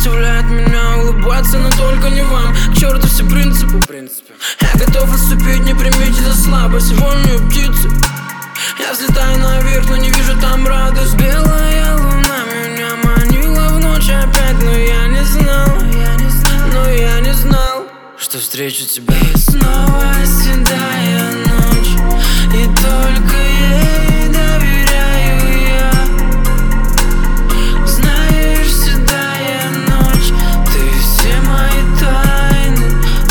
заставляет меня улыбаться, но только не вам. К черту все принципы. Я готов отступить, не примите за слабость вольную птицу. Я взлетаю наверх, но не вижу там радость. Белая луна меня манила в ночь опять, но я не знал, что встречу тебя. И снова седая ночь, и только ей доверяю я. Знаешь, седая ночь, ты все мои тайны.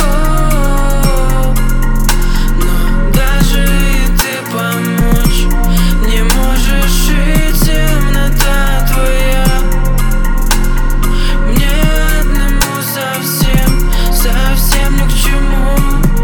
Но даже и ты помочь не можешь, и темнота твоя мне одному совсем ни к чему.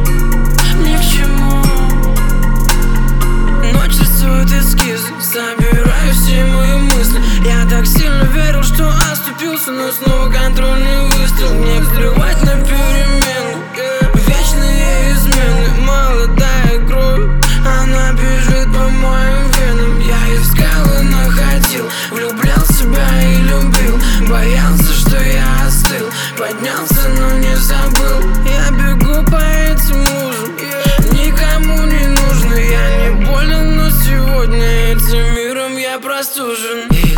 Ночь рисует эскизы, собираю все мои мысли. Я так сильно верил, что оступился, но снова контрольный выстрел. Мне плевать на перемену, вечные измены. Молодая кровь, она бежит по моим венам. Я искал и находил, влюблял в себя и любил. Боялся, что я остыл, поднялся, но не забыл. Я бегу по этим лужам, никому не нужно. Я не болен, но сегодня этим миром я простужен.